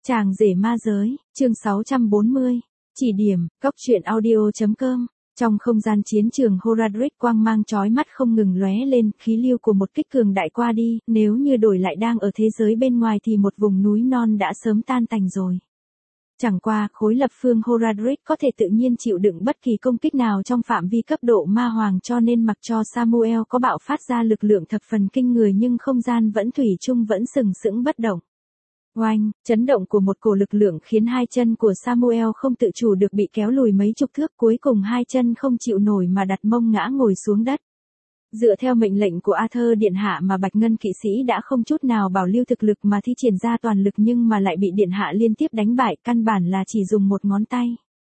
Chàng rể ma giới, chương 640, chỉ điểm, góc truyện audio.com. Trong không gian chiến trường Horadric quang mang chói mắt không ngừng lóe lên, khí lưu của một kích cường đại qua đi, nếu như đổi lại đang ở thế giới bên ngoài thì một vùng núi non đã sớm tan tành rồi. Chẳng qua, khối lập phương Horadric có thể tự nhiên chịu đựng bất kỳ công kích nào trong phạm vi cấp độ ma hoàng, cho nên mặc cho Samuel có bạo phát ra lực lượng thập phần kinh người nhưng không gian vẫn thủy chung vẫn sừng sững bất động. Oanh, chấn động của một cổ lực lượng khiến hai chân của Samuel không tự chủ được bị kéo lùi mấy chục thước, cuối cùng hai chân không chịu nổi mà đặt mông ngã ngồi xuống đất. Dựa theo mệnh lệnh của Arthur Điện Hạ mà Bạch Ngân kỵ sĩ đã không chút nào bảo lưu thực lực mà thi triển ra toàn lực, nhưng mà lại bị Điện Hạ liên tiếp đánh bại, căn bản là chỉ dùng một ngón tay.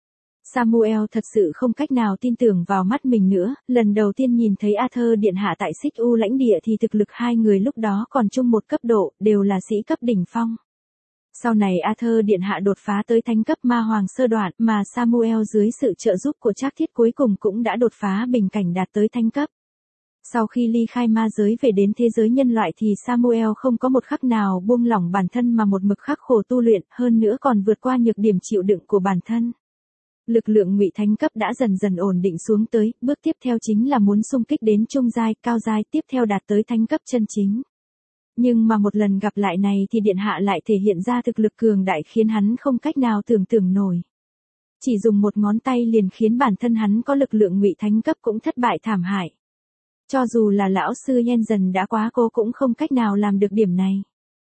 Samuel thật sự không cách nào tin tưởng vào mắt mình nữa, lần đầu tiên nhìn thấy Arthur Điện Hạ tại Xích U lãnh địa thì thực lực hai người lúc đó còn chung một cấp độ, đều là sĩ cấp đỉnh phong. Sau này Arthur Điện Hạ đột phá tới thánh cấp ma hoàng sơ đoạn, mà Samuel dưới sự trợ giúp của Trác Thiết cuối cùng cũng đã đột phá bình cảnh đạt tới thánh cấp. Sau khi ly khai ma giới về đến thế giới nhân loại thì Samuel không có một khắc nào buông lỏng bản thân mà một mực khắc khổ tu luyện, hơn nữa còn vượt qua nhược điểm chịu đựng của bản thân. Lực lượng ngụy thánh cấp đã dần dần ổn định xuống tới, bước tiếp theo chính là muốn xung kích đến trung giai, cao giai, tiếp theo đạt tới thánh cấp chân chính. Nhưng mà một lần gặp lại này thì Điện Hạ lại thể hiện ra thực lực cường đại khiến hắn không cách nào tưởng tượng nổi. Chỉ dùng một ngón tay liền khiến bản thân hắn có lực lượng ngụy thánh cấp cũng thất bại thảm hại. Cho dù là lão sư Yen đã quá cố cũng không cách nào làm được điểm này.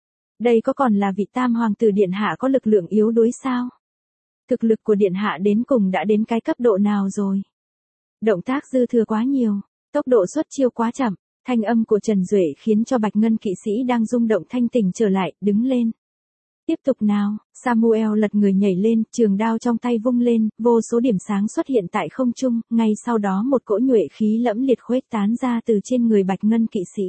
Đây có còn là vị tam hoàng tử Điện Hạ có lực lượng yếu đuối sao? Thực lực của Điện Hạ đến cùng đã đến cái cấp độ nào rồi? Động tác dư thừa quá nhiều, tốc độ xuất chiêu quá chậm. Thanh âm của Trần Duệ khiến cho Bạch Ngân kỵ sĩ đang rung động thanh tỉnh trở lại, đứng lên. Tiếp tục nào, Samuel lật người nhảy lên, trường đao trong tay vung lên, vô số điểm sáng xuất hiện tại không trung, ngay sau đó một cỗ nhuệ khí lẫm liệt khuếch tán ra từ trên người Bạch Ngân kỵ sĩ.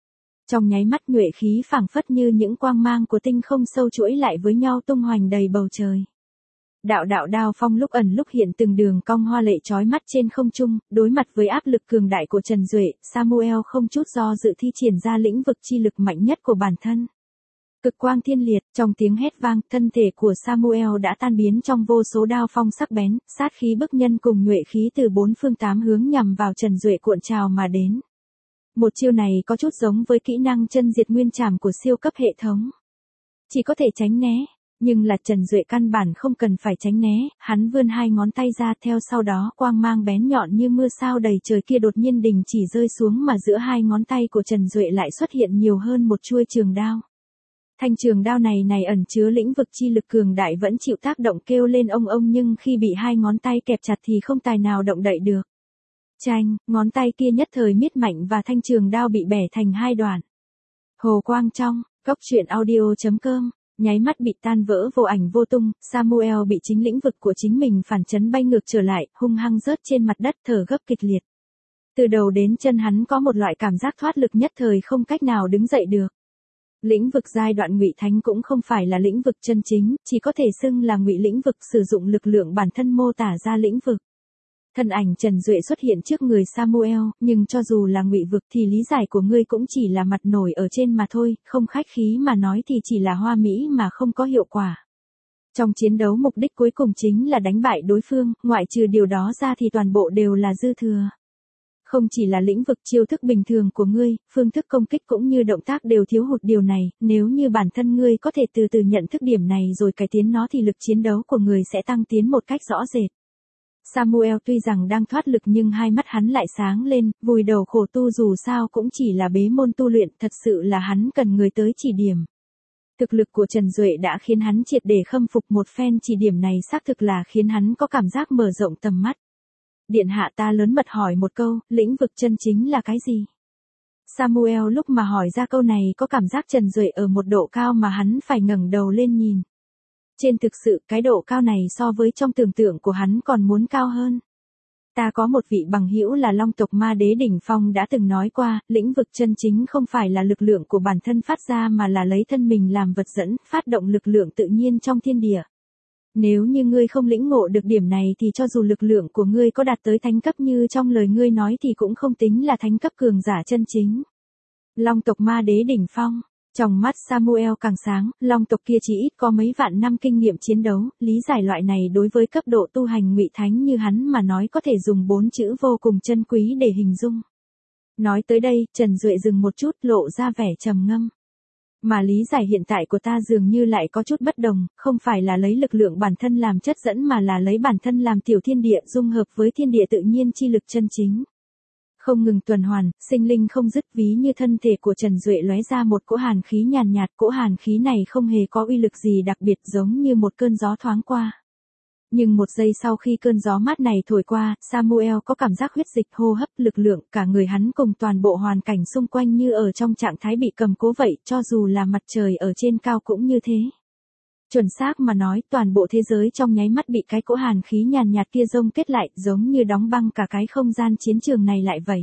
Trong nháy mắt nhuệ khí phảng phất như những quang mang của tinh không sâu chuỗi lại với nhau tung hoành đầy bầu trời. Đạo đao phong lúc ẩn lúc hiện từng đường cong hoa lệ chói mắt trên không trung, đối mặt với áp lực cường đại của Trần Duệ, Samuel không chút do dự thi triển ra lĩnh vực chi lực mạnh nhất của bản thân. Cực quang thiên liệt, trong tiếng hét vang, thân thể của Samuel đã tan biến trong vô số đao phong sắc bén, sát khí bức nhân cùng nhuệ khí từ bốn phương tám hướng nhằm vào Trần Duệ cuộn trào mà đến. Một chiêu này có chút giống với kỹ năng chân diệt nguyên trảm của siêu cấp hệ thống. Chỉ có thể tránh né. Nhưng là Trần Duệ căn bản không cần phải tránh né, hắn vươn hai ngón tay ra, theo sau đó quang mang bén nhọn như mưa sao đầy trời kia đột nhiên đình chỉ rơi xuống, mà giữa hai ngón tay của Trần Duệ lại xuất hiện nhiều hơn một chuôi trường đao. Thanh trường đao này ẩn chứa lĩnh vực chi lực cường đại vẫn chịu tác động kêu lên ông, nhưng khi bị hai ngón tay kẹp chặt thì không tài nào động đậy được. Chanh, ngón tay kia nhất thời miết mạnh và thanh trường đao bị bẻ thành hai đoạn. Hồ quang trong, góc truyện audio.com. Nháy mắt bị tan vỡ vô ảnh vô tung, Samuel bị chính lĩnh vực của chính mình phản chấn bay ngược trở lại, hung hăng rớt trên mặt đất thở gấp kịch liệt. Từ đầu đến chân hắn có một loại cảm giác thoát lực nhất thời không cách nào đứng dậy được. Lĩnh vực giai đoạn ngụy thánh cũng không phải là lĩnh vực chân chính, chỉ có thể xưng là ngụy lĩnh vực, sử dụng lực lượng bản thân mô tả ra lĩnh vực. Thân ảnh Trần Duệ xuất hiện trước người Samuel, nhưng cho dù là ngụy vực thì lý giải của ngươi cũng chỉ là mặt nổi ở trên mà thôi, không khách khí mà nói thì chỉ là hoa mỹ mà không có hiệu quả. Trong chiến đấu mục đích cuối cùng chính là đánh bại đối phương, ngoại trừ điều đó ra thì toàn bộ đều là dư thừa. Không chỉ là lĩnh vực chiêu thức bình thường của ngươi, phương thức công kích cũng như động tác đều thiếu hụt điều này, nếu như bản thân ngươi có thể từ từ nhận thức điểm này rồi cải tiến nó thì lực chiến đấu của người sẽ tăng tiến một cách rõ rệt. Samuel tuy rằng đang thoát lực nhưng hai mắt hắn lại sáng lên, vùi đầu khổ tu dù sao cũng chỉ là bế môn tu luyện, thật sự là hắn cần người tới chỉ điểm. Thực lực của Trần Duệ đã khiến hắn triệt để khâm phục, một phen chỉ điểm này xác thực là khiến hắn có cảm giác mở rộng tầm mắt. Điện Hạ, ta lớn mật hỏi một câu, lĩnh vực chân chính là cái gì? Samuel lúc mà hỏi ra câu này có cảm giác Trần Duệ ở một độ cao mà hắn phải ngẩng đầu lên nhìn. Trên thực sự, cái độ cao này so với trong tưởng tượng của hắn còn muốn cao hơn. Ta có một vị bằng hữu là Long tộc ma đế đỉnh phong đã từng nói qua, lĩnh vực chân chính không phải là lực lượng của bản thân phát ra mà là lấy thân mình làm vật dẫn, phát động lực lượng tự nhiên trong thiên địa. Nếu như ngươi không lĩnh ngộ được điểm này thì cho dù lực lượng của ngươi có đạt tới thánh cấp như trong lời ngươi nói thì cũng không tính là thánh cấp cường giả chân chính. Long tộc ma đế đỉnh phong. Trong mắt Samuel càng sáng, long tộc kia chỉ ít có mấy vạn năm kinh nghiệm chiến đấu, lý giải loại này đối với cấp độ tu hành ngụy thánh như hắn mà nói có thể dùng 4 chữ vô cùng chân quý để hình dung. Nói tới đây, Trần Duệ dừng một chút lộ ra vẻ trầm ngâm. Mà lý giải hiện tại của ta dường như lại có chút bất đồng, không phải là lấy lực lượng bản thân làm chất dẫn mà là lấy bản thân làm tiểu thiên địa dung hợp với thiên địa tự nhiên chi lực chân chính. Không ngừng tuần hoàn, sinh linh không dứt, ví như thân thể của Trần Duệ lóe ra một cỗ hàn khí nhàn nhạt, cỗ hàn khí này không hề có uy lực gì đặc biệt, giống như một cơn gió thoáng qua. Nhưng một giây sau khi cơn gió mát này thổi qua, Samuel có cảm giác huyết dịch, hô hấp, lực lượng, cả người hắn cùng toàn bộ hoàn cảnh xung quanh như ở trong trạng thái bị cầm cố vậy, cho dù là mặt trời ở trên cao cũng như thế. Chuẩn xác mà nói, toàn bộ thế giới trong nháy mắt bị cái cỗ hàn khí nhàn nhạt kia dông kết lại, giống như đóng băng cả cái không gian chiến trường này lại vậy.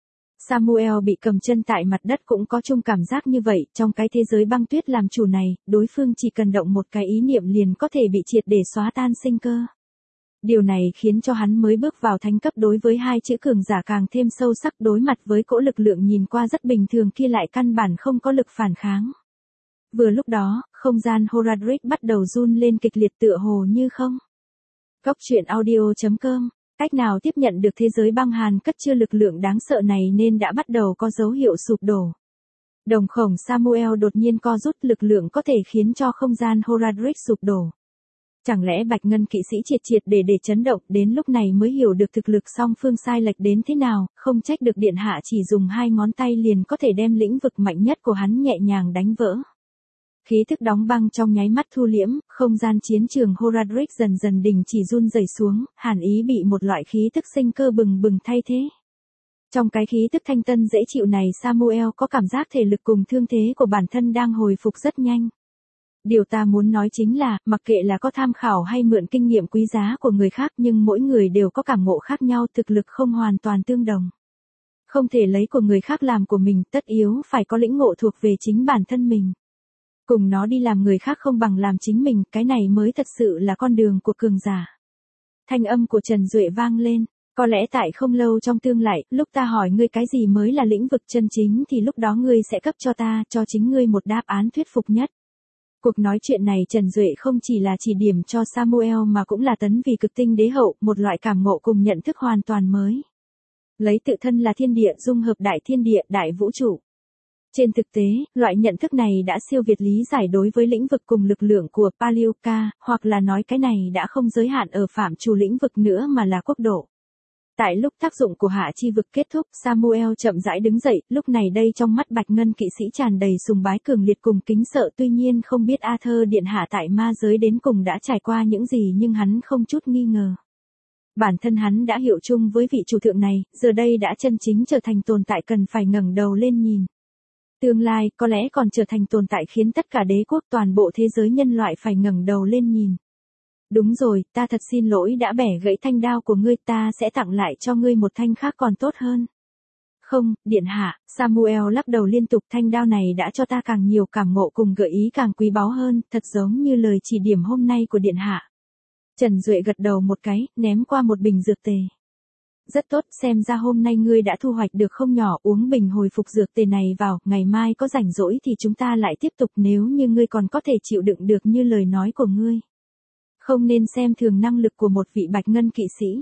Samuel bị cầm chân tại mặt đất cũng có chung cảm giác như vậy, trong cái thế giới băng tuyết làm chủ này, đối phương chỉ cần động một cái ý niệm liền có thể bị triệt để xóa tan sinh cơ. Điều này khiến cho hắn mới bước vào thánh cấp đối với hai chữ cường giả càng thêm sâu sắc, đối mặt với cỗ lực lượng nhìn qua rất bình thường kia lại căn bản không có lực phản kháng. Vừa lúc đó, không gian Horadric bắt đầu run lên kịch liệt tựa hồ như không. Góc truyện audio.com, cách nào tiếp nhận được thế giới băng hàn cất chứa lực lượng đáng sợ này nên đã bắt đầu có dấu hiệu sụp đổ. Đồng khổng Samuel đột nhiên co rút, lực lượng có thể khiến cho không gian Horadric sụp đổ. Chẳng lẽ Bạch Ngân kỵ sĩ triệt để chấn động, đến lúc này mới hiểu được thực lực song phương sai lệch đến thế nào, không trách được điện hạ chỉ dùng 2 ngón tay liền có thể đem lĩnh vực mạnh nhất của hắn nhẹ nhàng đánh vỡ. Khí thức đóng băng trong nháy mắt thu liễm, không gian chiến trường Horadric dần dần đình chỉ run rẩy xuống, hàn ý bị một loại khí thức sinh cơ bừng bừng thay thế. Trong cái khí thức thanh tân dễ chịu này, Samuel có cảm giác thể lực cùng thương thế của bản thân đang hồi phục rất nhanh. Điều ta muốn nói chính là, mặc kệ là có tham khảo hay mượn kinh nghiệm quý giá của người khác, nhưng mỗi người đều có cảm ngộ khác nhau, thực lực không hoàn toàn tương đồng. Không thể lấy của người khác làm của mình, tất yếu phải có lĩnh ngộ thuộc về chính bản thân mình. Cùng nó đi làm người khác không bằng làm chính mình, cái này mới thật sự là con đường của cường giả. Thanh âm của Trần Duệ vang lên, có lẽ tại không lâu trong tương lai, lúc ta hỏi ngươi cái gì mới là lĩnh vực chân chính thì lúc đó ngươi sẽ cấp cho ta, cho chính ngươi một đáp án thuyết phục nhất. Cuộc nói chuyện này Trần Duệ không chỉ là chỉ điểm cho Samuel mà cũng là tấn vì cực tinh đế hậu, một loại cảm ngộ cùng nhận thức hoàn toàn mới. Lấy tự thân là thiên địa dung hợp đại thiên địa, đại vũ trụ. Trên thực tế, loại nhận thức này đã siêu việt lý giải đối với lĩnh vực cùng lực lượng của Palioka, hoặc là nói cái này đã không giới hạn ở phạm trù lĩnh vực nữa mà là quốc độ. Tại lúc tác dụng của hạ chi vực kết thúc, Samuel chậm rãi đứng dậy, lúc này đây trong mắt Bạch Ngân kỵ sĩ tràn đầy sùng bái cường liệt cùng kính sợ, tuy nhiên không biết Arthur điện hạ tại ma giới đến cùng đã trải qua những gì nhưng hắn không chút nghi ngờ. Bản thân hắn đã hiệu chung với vị chủ thượng này, giờ đây đã chân chính trở thành tồn tại cần phải ngẩng đầu lên nhìn. Tương lai, có lẽ còn trở thành tồn tại khiến tất cả đế quốc toàn bộ thế giới nhân loại phải ngẩng đầu lên nhìn. Đúng rồi, ta thật xin lỗi đã bẻ gãy thanh đao của ngươi, ta sẽ tặng lại cho ngươi một thanh khác còn tốt hơn. Không, điện hạ, Samuel lắc đầu liên tục, thanh đao này đã cho ta càng nhiều cảm ngộ cùng gợi ý càng quý báu hơn, thật giống như lời chỉ điểm hôm nay của điện hạ. Trần Duệ gật đầu một cái, ném qua một bình dược tề. Rất tốt, xem ra hôm nay ngươi đã thu hoạch được không nhỏ, uống bình hồi phục dược tề này vào, ngày mai có rảnh rỗi thì chúng ta lại tiếp tục, nếu như ngươi còn có thể chịu đựng được như lời nói của ngươi. Không nên xem thường năng lực của một vị Bạch Ngân kỵ sĩ.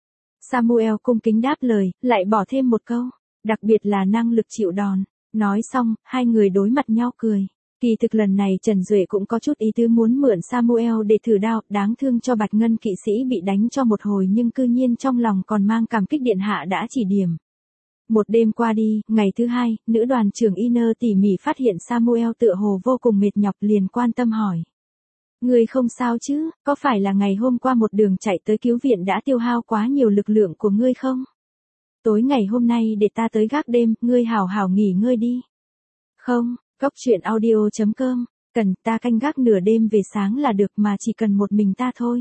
Samuel cung kính đáp lời, lại bỏ thêm một câu, đặc biệt là năng lực chịu đòn. Nói xong, hai người đối mặt nhau cười. Kỳ thực lần này Trần Duệ cũng có chút ý tứ muốn mượn Samuel để thử đao, đáng thương cho Bạch Ngân kỵ sĩ bị đánh cho một hồi nhưng cư nhiên trong lòng còn mang cảm kích điện hạ đã chỉ điểm. Một đêm qua đi, ngày thứ hai, nữ đoàn trưởng Iner tỉ mỉ phát hiện Samuel tựa hồ vô cùng mệt nhọc liền quan tâm hỏi. Người không sao chứ, có phải là ngày hôm qua một đường chạy tới cứu viện đã tiêu hao quá nhiều lực lượng của ngươi không? Tối ngày hôm nay để ta tới gác đêm, ngươi hảo hảo nghỉ ngơi đi. Không, góc truyện audio.com, cần ta canh gác nửa đêm về sáng là được mà chỉ cần một mình ta thôi.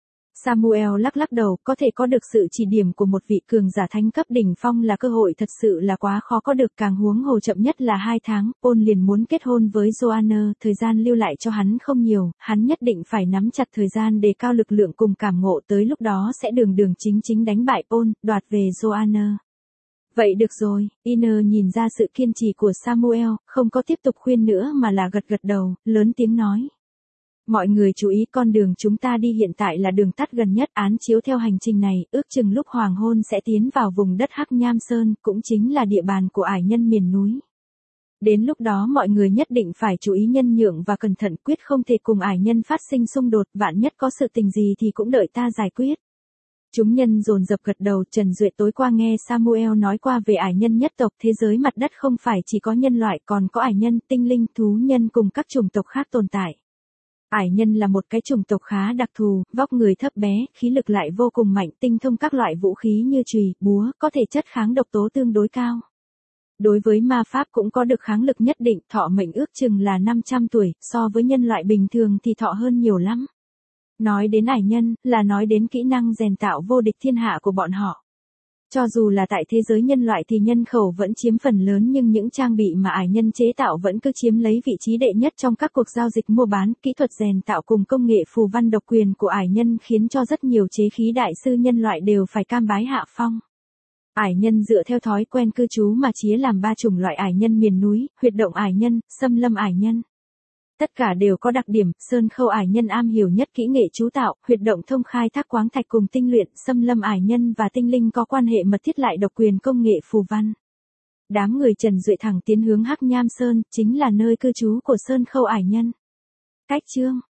Samuel lắc đầu, có thể có được sự chỉ điểm của một vị cường giả thánh cấp đỉnh phong là cơ hội thật sự là quá khó có được, càng huống hồ chậm nhất là 2 tháng, Paul liền muốn kết hôn với Joanna, thời gian lưu lại cho hắn không nhiều, hắn nhất định phải nắm chặt thời gian đề cao lực lượng cùng cảm ngộ, tới lúc đó sẽ đường chính đánh bại Paul, đoạt về Joanna. Vậy được rồi, Iner nhìn ra sự kiên trì của Samuel, không có tiếp tục khuyên nữa mà là gật gật đầu, lớn tiếng nói. Mọi người chú ý, con đường chúng ta đi hiện tại là đường tắt gần nhất, án chiếu theo hành trình này, ước chừng lúc hoàng hôn sẽ tiến vào vùng đất Hắc Nham Sơn, cũng chính là địa bàn của ải nhân miền núi. Đến lúc đó mọi người nhất định phải chú ý nhân nhượng và cẩn thận, quyết không thể cùng ải nhân phát sinh xung đột, vạn nhất có sự tình gì thì cũng đợi ta giải quyết. Chúng nhân dồn dập gật đầu. Trần Duệ tối qua nghe Samuel nói qua về ải nhân nhất tộc, thế giới mặt đất không phải chỉ có nhân loại, còn có ải nhân, tinh linh, thú nhân cùng các chủng tộc khác tồn tại. Ải nhân là một cái chủng tộc khá đặc thù, vóc người thấp bé, khí lực lại vô cùng mạnh, tinh thông các loại vũ khí như chùy, búa, có thể chất kháng độc tố tương đối cao. Đối với ma pháp cũng có được kháng lực nhất định, thọ mệnh ước chừng là 500 tuổi, so với nhân loại bình thường thì thọ hơn nhiều lắm. Nói đến ải nhân, là nói đến kỹ năng rèn tạo vô địch thiên hạ của bọn họ. Cho dù là tại thế giới nhân loại thì nhân khẩu vẫn chiếm phần lớn, nhưng những trang bị mà ải nhân chế tạo vẫn cứ chiếm lấy vị trí đệ nhất trong các cuộc giao dịch mua bán. Kỹ thuật rèn tạo cùng công nghệ phù văn độc quyền của ải nhân khiến cho rất nhiều chế khí đại sư nhân loại đều phải cam bái hạ phong. Ải nhân dựa theo thói quen cư trú mà chia làm 3 chủng loại ải nhân miền núi, huyệt động ải nhân, xâm lâm ải nhân. Tất cả đều có đặc điểm, sơn khâu ải nhân am hiểu nhất kỹ nghệ chú tạo, huyệt động thông khai thác khoáng thạch cùng tinh luyện, xâm lâm ải nhân và tinh linh có quan hệ mật thiết lại độc quyền công nghệ phù văn. Đám người Trần Duệ thẳng tiến hướng Hắc Nham Sơn, chính là nơi cư trú của sơn khâu ải nhân. Cách chương